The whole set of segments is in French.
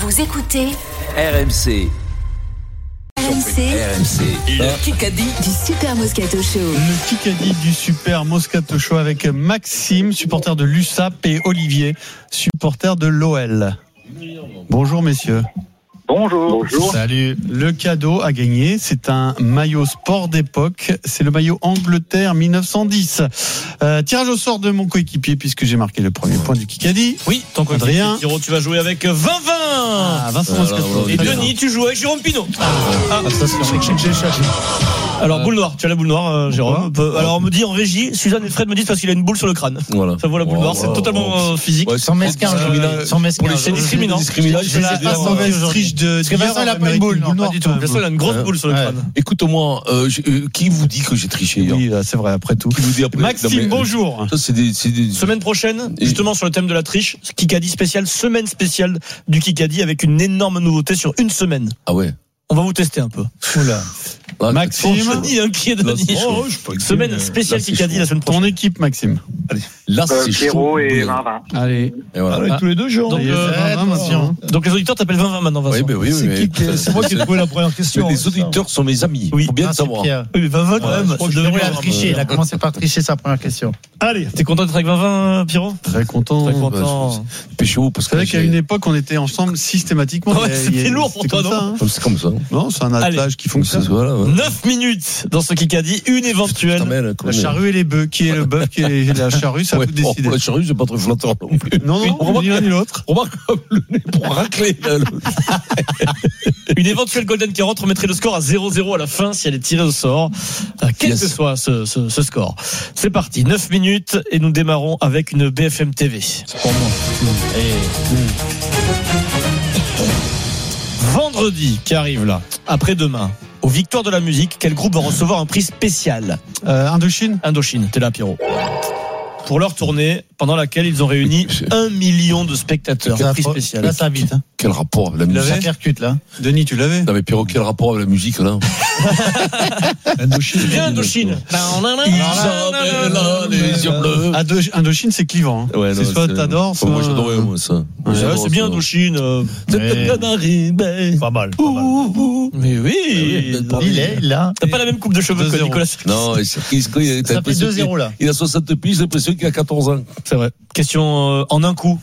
Vous écoutez RMC. RMC. Le Kikadi du Super Moscato Show. Le Kikadi du Super Moscato Show avec Maxime, supporter de l'USAP, et Olivier, supporter de l'OL. Bonjour messieurs. Bonjour. Salut. Le cadeau à gagner, c'est un maillot sport d'époque. C'est le maillot Angleterre 1910. Tirage au sort de mon coéquipier puisque j'ai marqué le premier point du Kikadi. Oui, ton coéquipier Pierrot, tu vas jouer avec 20-20. Vincent Moscato. Et Denis, tu joues avec Jérôme Pinot. Alors, boule noire, tu as la boule noire, Jérôme. Alors, on me dit en régie, Suzanne et Fred me disent parce qu'il a une boule sur le crâne. Voilà. Ça vaut la boule noire, c'est totalement physique. Ouais, sans mesquin. C'est discriminant. La mauvaise triche de. Parce que Vincent, il a pas une boule. Non, pas du tout. Vincent, il a une grosse boule sur le crâne. Écoute-moi, qui vous dit que j'ai triché hier? Oui, c'est vrai, après tout. Qui vous dit après? Maxime, bonjour. Ça, c'est des... Semaine prochaine, justement sur le thème de la triche, Kikadi spécial, semaine spéciale du Kikadi avec une énorme nouveauté sur une semaine. Ah ouais. On va vous tester un peu. Oula. Ah, Maxime, Denis, inquiet Denis. Semaine spéciale Kikadi la semaine prochaine. ton équipe, Maxime. Là, c'est Pierrot chaud. et 20-20. Allez. Et voilà. Tous les deux jours. Donc les auditeurs t'appellent 20-20 maintenant, Vincent. Oui, C'est moi qui ai trouvé la première question. Les auditeurs sont mes amis. Oui. Faut bien le savoir. Oui, mais 20-20 quand même. Il a triché. Il a commencé par tricher sa première question. Allez, t'es content d'être avec 20-20, Pierrot? Très content. Très content. Pécho, parce C'est vrai qu'à une époque, on était ensemble systématiquement. Ouais, c'était lourd pour toi, non? C'est comme ça. Non, c'est un attelage qui fonctionne. Voilà, ouais. 9 minutes dans ce Kikadi, une éventuelle. La charrue et les bœufs. Qui est le bœuf, qui est la charrue, ça vous décidez. La charrue, c'est pas très flatteur non plus. Non, ni l'un ni l'autre. Remarque comme le nez pour racler. Une éventuelle Golden Carotte remettrait le score à 0-0 à la fin si elle est tirée au sort. Quel que soit ce score. C'est parti, 9 minutes et nous démarrons avec une BFM TV. C'est pour moi. Vendredi qui arrive là, après-demain, aux Victoires de la musique, quel groupe va recevoir un prix spécial? Indochine. T'es là, Pierrot. Pour leur tournée, pendant laquelle ils ont réuni 1 million de spectateurs. Prix spécial. Là, ça vite. Quel rapport avec la musique? Ça percute, là. Denis, tu l'avais? Non mais Pierrot, quel rapport avec la musique là? C'est bien Indochine. Indochine, c'est clivant. Ouais, c'est soit t'adores, soit. Moi j'adorais moi ça. C'est bien Indochine. Pas mal. Mais oui. Il est là. T'as pas la même coupe de cheveux que Nicolas. Non, Ça fait 2-0 là. Il a 60 piges, j'ai l'impression qu'il a 14 ans. C'est vrai. Question en un coup.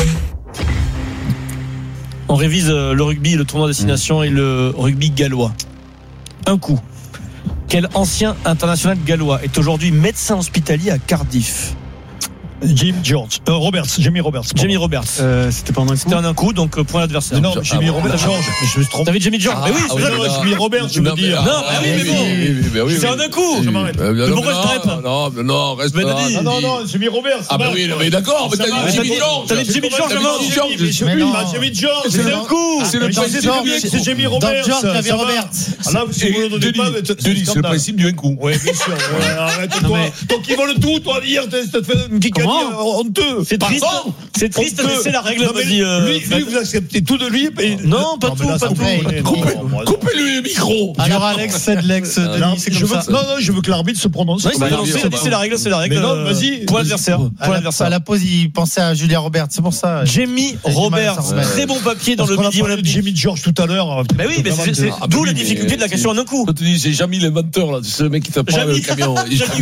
On révise le rugby, le tournoi destination et le rugby gallois. Un coup. Quel ancien international gallois est aujourd'hui médecin hospitalier à Cardiff? Jamie Roberts. Jamie Roberts. C'était pas un coup. C'était en un coup, donc point l'adversaire. Non, Jamie Roberts, Georges. Je me suis trompé. T'avais Jamie George. Mais oui, c'est ça. Jamie Roberts, je veux dire. Non, mais bon. C'est en un coup. Mais pourquoi je t'arrête? Non, reste Mais là. Denis. Non, Jamie Roberts. Ah bah oui, mais d'accord, mais t'as dit Jamie George. T'as dit Jamie George avant. Jamie George. C'est un coup. C'est le principe. C'est Jamie Roberts. George, t'avais Roberts. Là, si vous ne donnez pas, Denis, c'est le principe du un coup. Oui, bien sûr. Arrête-toi. Donc, ils veulent tout, toi, hier, t'as fait une Kikadi honteux. C'est triste, mais c'est la règle. Vas-y. Lui, vous acceptez tout de lui. Non, pas tout. Coupez-lui le micro. Alors Alex, c'est de l'ex Denis, c'est comme ça. Non, je veux que l'arbitre se prononce. C'est la règle. Mais non, vas-y. Point l'adversaire. À la pause, il pensait à Julia Roberts, c'est pour ça. Jamie Roberts, très bon papier dans le Midi Olympique. Jamie George tout à l'heure. Bah oui, mais c'est d'où la difficulté de la question en un coup. Quand tu dis, c'est Jamie l'inventeur, là, c'est le mec qui t'a pas le camion.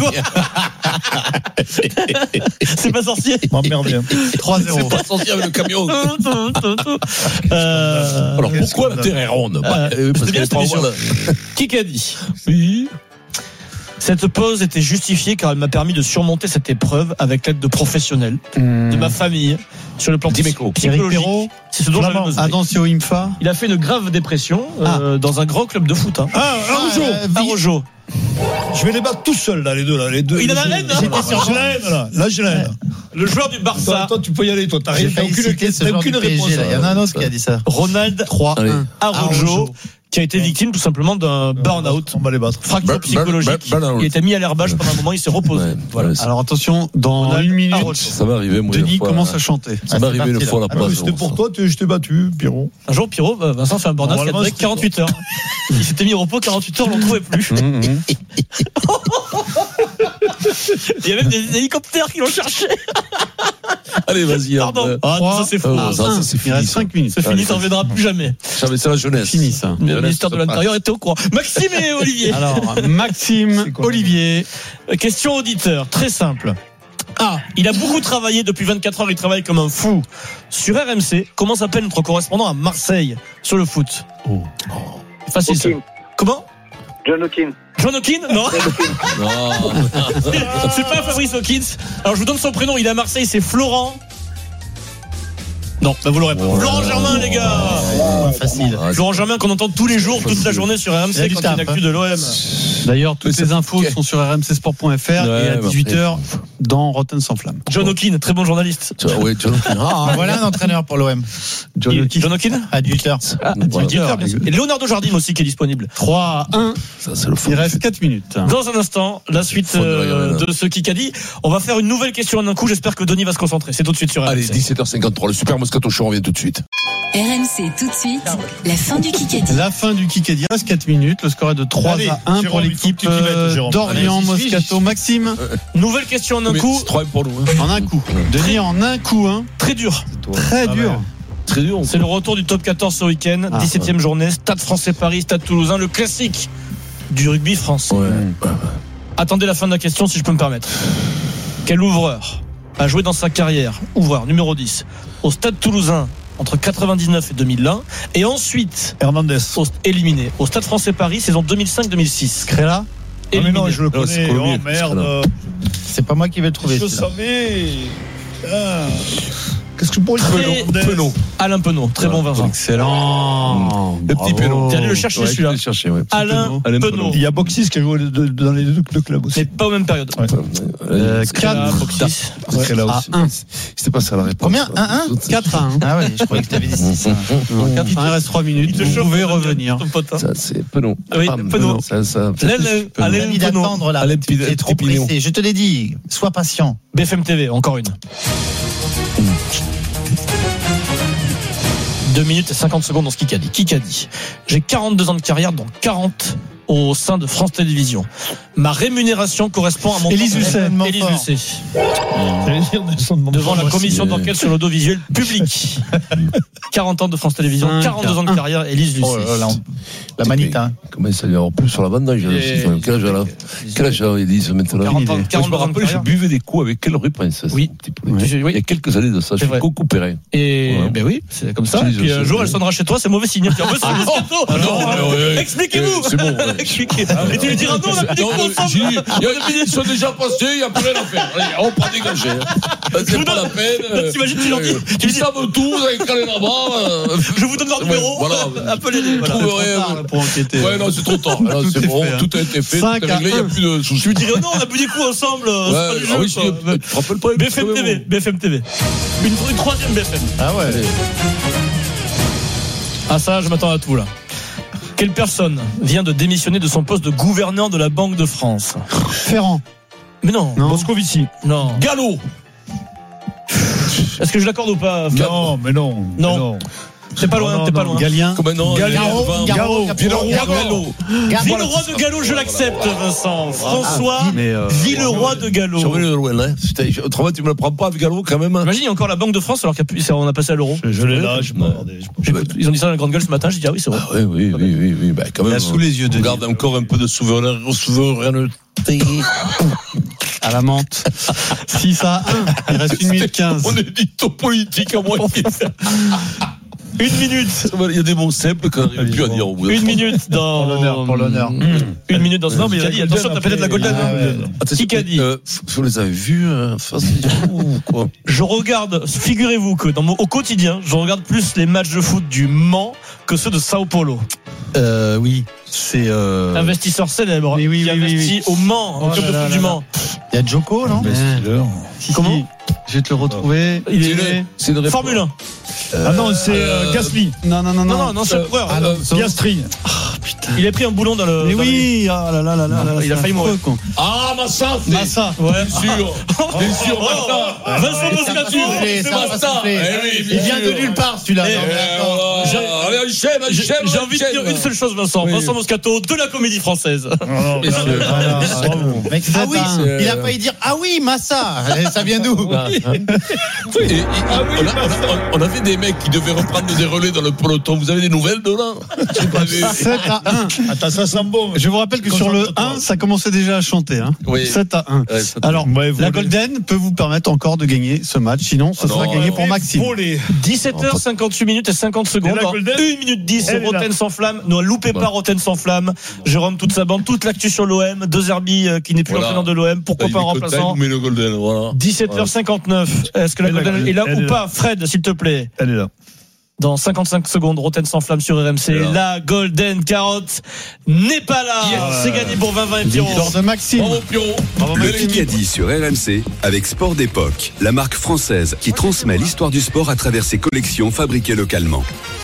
C'est pas sorcier. M'emmerde bien. 3-0. C'est pas sorti avec le camion. Alors pourquoi la terre est ronde? C'est bien cette émission. Qui a dit? Oui. Cette pause était justifiée car elle m'a permis de surmonter cette épreuve avec l'aide de professionnels, de ma famille, sur le plan psychologique. C'est ce dont j'avais besoin. Adancio Imfa. Il a fait une grave dépression dans un grand club de foot. Arrojo. Je vais les battre tout seul là, les deux. Il en a haine. Là, je l'aide. Le joueur du Barça. Toi, tu peux y aller. Toi, t'as aucune réponse. Il y en a un autre qui a dit ça. Ronald 3-1. Arrojo, qui a été victime tout simplement d'un burn-out. On va les battre. Fracture psychologique. Il a été mis à l'herbage pendant un moment, il s'est reposé. Voilà. Alors attention, dans une minute, Ça va arriver, moi. Denis commence à chanter. Ça m'est arrivé une fois la place. C'était pour toi, je t'ai battu, Pierrot. Un jour, Pierrot, Vincent fait un burn-out qui a duré 48 heures. Il s'était mis au repos 48 heures, on ne le trouvait plus. Il y a même des hélicoptères qui l'ont cherché. Allez, vas-y. Pardon. Ah, ça c'est faux. Ça, c'est Il fini. reste 5 minutes. C'est fini, ça ne reviendra plus jamais. Ça, mais c'est la jeunesse. Fini ça. Le ministère de l'Intérieur était au courant. Maxime et Olivier. Alors, Maxime, Olivier. Question auditeur, très simple. Ah, il a beaucoup travaillé depuis 24 heures, il travaille comme un fou. Sur RMC, comment s'appelle notre correspondant à Marseille sur le foot? Facile ça. Comment? John Hawkins. John Hawkins? Non. Non. C'est pas Fabrice Hawkins. Alors je vous donne son prénom, il est à Marseille, c'est Florent. Non, bah vous l'aurez pas. Florent Germain, les gars. Facile. Florent Germain qu'on entend tous les jours, toute la journée sur RMC quand il y a une actu de l'OM. D'ailleurs, toutes les infos sont sur rmcsport.fr et à 18h dans Rotten sans flamme. John Hawkins, très bon journaliste. Oui, John Hawkins. Voilà un entraîneur pour l'OM. John Hawkins À 18h. Ah, et Leonardo Jardim aussi qui est disponible. 3-1. Ça, c'est le fond. Il reste 4 minutes. Dans un instant, la suite de ce Kikadi. On va faire une nouvelle question en un coup. J'espère que Denis va se concentrer. C'est tout de suite sur RMC. Allez, 17h53, le Super Moscato Show revient tout de suite. RMC tout de suite, la fin du Kikadi. La fin du Kikadi. Il reste 4 minutes. Le score est de 3-1 pour l'équipe d'Orient Moscato. Maxime, Nouvelle question en un coup. C'est 3 pour nous. en un coup. Denis, en un coup. Très dur. Très dur. Très dur. C'est le retour du top 14 ce week-end. 17e journée. Stade Français Paris, Stade Toulousain. Le classique du rugby français. Attendez la fin de la question si je peux me permettre. Quel ouvreur a joué dans sa carrière, ouvreur numéro 10, au Stade Toulousain entre 99 et 2001, et ensuite Hernandez. éliminé au Stade Français Paris saison 2005-2006. Créla. Ah mais non, je le Non, c'est connais. Colomiers, Oh merde. C'est pas moi qui vais le trouver. Je celui-là. savais. Ah. Qu'est-ce que je pourrais Très- Penaud. Alain Penaud, très bon Vincent. Excellent. Le petit Pélo. T'es allé le chercher celui-là. Alain Penaud. Il y a Boxis qui a joué dans les deux clubs aussi. Mais pas aux mêmes périodes. Créla, Boxis. C'est là aussi. 1. C'était pas ça la réponse. Combien 1-1 4-1. Ah oui, je croyais que tu avais dit 6. 4-1. Il reste 3 minutes. Il te Vous chauffe, pouvez Daniel, revenir. ton pote, hein. Ça, c'est Penaud. Oui, Penaud. Ça. Alain Alain Penaud. d'attendre là. Alain Tu es trop Pépignon. pressé. Je te l'ai dit. Sois patient. BFM TV, encore une. 2 minutes et 50 secondes dans ce Kikadi. Kikadi. J'ai 42 ans de carrière, dont 40 au sein de France Télévisions. Ma rémunération correspond à mon Élise Lucet. Élise Lucet. Devant la commission d'enquête sur l'audiovisuel public. 40 ans de France Télévisions, 42 ans de carrière, Élise Lucet. Oh là là, la manite, hein. Comment ça lui avoir plus sur la bande d'âge? Quel âge elle a? Quel âge elle a, Élise, maintenant? 40 ans, Moi, je 42 me ans de rappelle, je carrière. buvais des coups avec quelle rue Princesse? Oui. Il y a quelques années de ça, je C'est vrai. suis Coco Perrin. Et Ouais. ben oui, c'est comme ça. Je Et dis, puis un je- jour, elle sonnera chez toi, c'est mauvais signe. Puis, en plus, c'est Moscato. Expliquez-vous. C'est bon. Ouais. Expliquez. Et tu lui diras non, on a plus des coups ensemble. Ils sont déjà passés, il n'y a plus rien à faire. Allez, on prend dégager. C'est pas la peine. T'imagines, tu leur dis, Ils savent tout, vous avez calé là-bas. je vous donne leur numéro. Voilà. Appelez-les. Voilà. Trouverez. Pour enquêter. Ouais, non, c'est trop tard. Là, Tout c'est est bon, fait, hein. tout a été fait, tout 5 est réglé, il n'y a plus de soucis. Je lui dirais non, on a bu des coups ensemble. C'est pas Ouais, du ah jeu, oui, quoi. tu te rappelles pas? BFM TV, BFM TV. Une troisième BFM. Ah ouais. Ah ça, je m'attends à tout là. Quelle personne vient de démissionner de son poste de gouverneur de la Banque de France? Ferrand. Mais non. Non. Moscovici. Non. Gallo. Est-ce que je l'accorde ou pas? Non, mais non. Non. T'es pas loin, Non, t'es pas non, loin. Galien. Comment non? Garo, Gallo. Villeroy de Gallo, je l'accepte, Vincent. François Mais Villeroy de Gallo. J'ai envie de loin, hein. Putain, autrement, tu me le prends pas avec Gallo quand même. Imagine, il y a encore la Banque de France alors qu'on a passé à l'euro. Je l'ai là, je peux regarder. Ils ont dit ça dans la grande gueule ce matin, j'ai dit ah oui, c'est vrai. Ah oui. Bah, quand même. Là, sous les yeux de On garde encore un peu de souveraineté. à la menthe. 6-1. Il reste 1 minute 15. On est dicto politique à moitié. 1 minute. Il y a des mots simples qu'on n'arrive plus à dire au bout. 1 minute dans. Pour l'honneur. 1 minute dans ce. Non, mais il a dit attention, t'as peut-être la Golden. Ah ouais. Qui qu'a dit Vous les avez vus face ou quoi? Je regarde, figurez-vous que au quotidien, je regarde plus les matchs de foot du Mans que ceux de Sao Paulo. Oui. C'est. Investisseur célèbre Mais oui, qui oui, investit au Mans, au Oh club là de là foot là du là. Mans. Il y a Joko, non Si, Comment si. Je vais te le retrouver. Il C'est est une- c'est une réponse. Formule 1. Ah non, c'est Gasly. Non. Non, c'est le coureur. Piastri. Il a pris un boulon dans le. Mais dans oui, ah là là là là. Il a failli mourir. Ah, Massa, c'est. Massa. Ouais. Bien sûr, Massa. Vincent Moscato. C'est C'est ça va Massa. souffler. Eh oui, Il vient de nulle part celui-là. Eh, Non, mais attends. Allez, J'ai envie de dire une seule chose, Vincent. Oui. Vincent Moscato, de la comédie française. Messieurs. Mec, ah oui, c'est- il a failli dire ah oui, Massa. Ça vient d'où? On avait des mecs qui devaient reprendre des relais dans le peloton. Vous avez des nouvelles de là? J'ai pas vu. 7-1. Attends, ça sent bon. Je vous rappelle que sur le 1, ça commençait déjà à chanter. Hein. Oui. 7-1. Ouais, ça- Alors, Ouais, la volé. Golden peut vous permettre encore de gagner ce match. Sinon, ce sera non, gagné pour Maxime. Volé. 17h58 minutes et 50 secondes. Et la Dans Golden 1 minute 10, Elle est Roten là. sans flamme. Ne loupez pas Roten sans flamme. Jérôme, toute sa bande, toute l'actu sur l'OM. De Zerbi qui n'est plus Voilà. l'entraîneur de l'OM. Pourquoi pas un remplaçant? Mais le Golden, voilà. 17h59. Est-ce que la Et la Golden Golden, est là elle ou est pas? Fred, s'il te plaît. Elle est là. Dans 55 secondes, Roten sans flamme sur RMC. Alors. La Golden Carotte n'est pas là. C'est gagné pour 20-20 et Pierrot. Victoire de Maxime. Bravo Pierrot. Le Kikadi sur RMC avec Sport d'époque, la marque française qui transmet l'histoire du sport à travers ses collections fabriquées localement.